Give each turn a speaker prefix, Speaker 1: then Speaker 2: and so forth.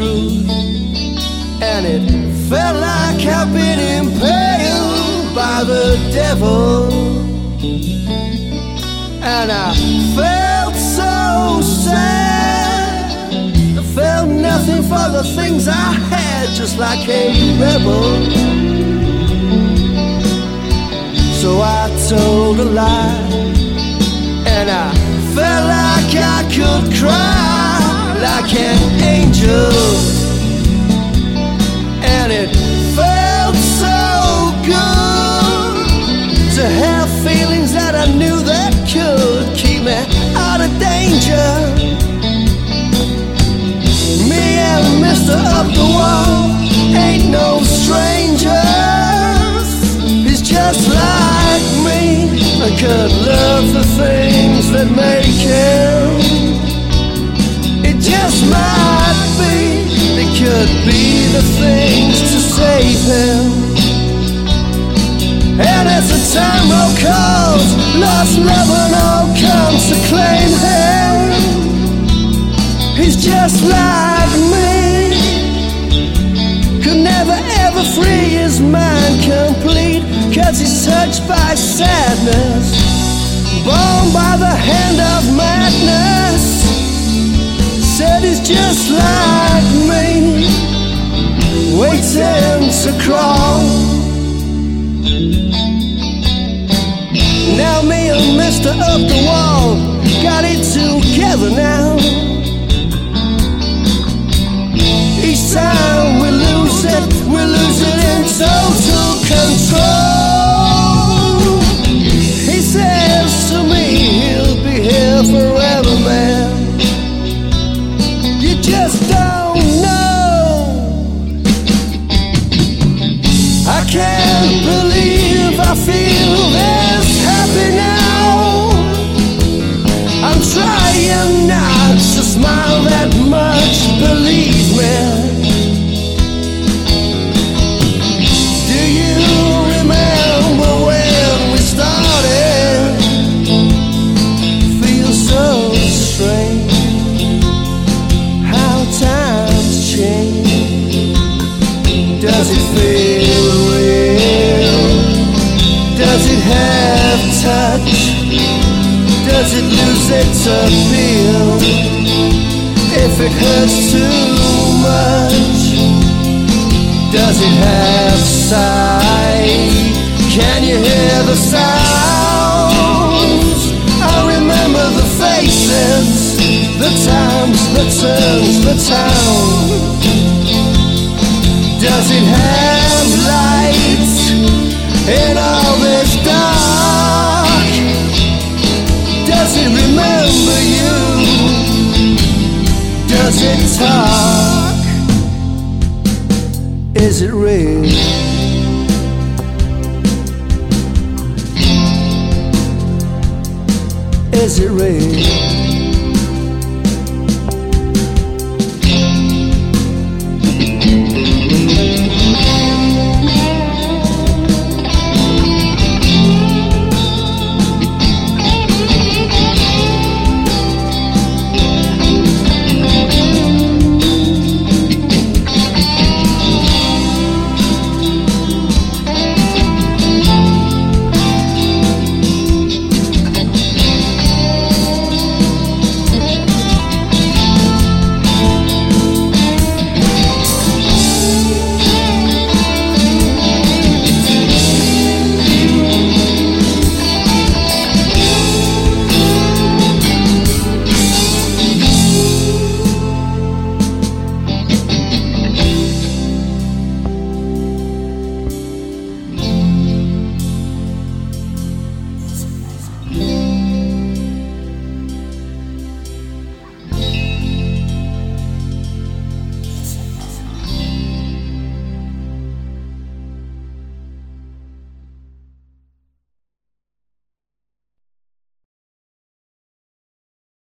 Speaker 1: truth, and it felt like I've been impaled by the devil. And I felt so sad, I felt nothing for the things I had, just like a rebel. So I told a lie, and I felt like I could cry like an angel. And it felt so good to have feelings that I knew that could keep me out of danger. Me and Mr. Up the Wall ain't no strangers. He's just like me, I could love the things that make him. It just might be, they could be the things to save him. And as the time will calls, lost love and all comes to claim him. He's just like me, could never ever free his mind complete, 'cause he's touched by sadness, born by the hand of madness. Said he's just like me, waiting to crawl. Now me and Mr. Up the Wall got it together now. Each time we lose it in total control. He says to me he'll be here forever, man. You just don't know. I can't believe I feel this happy now. I'm trying not to smile that much, believe me. Do you remember when we started? Feels so strange how times change. Does it feel real? Does it have touch? Does it lose its appeal if it hurts too much? Does it have sight? Can you hear the sounds? I remember the faces, the times, the turns, the town. Does it have lights in all this dark? Does it remember you? Does it talk? Is it real? Is it real?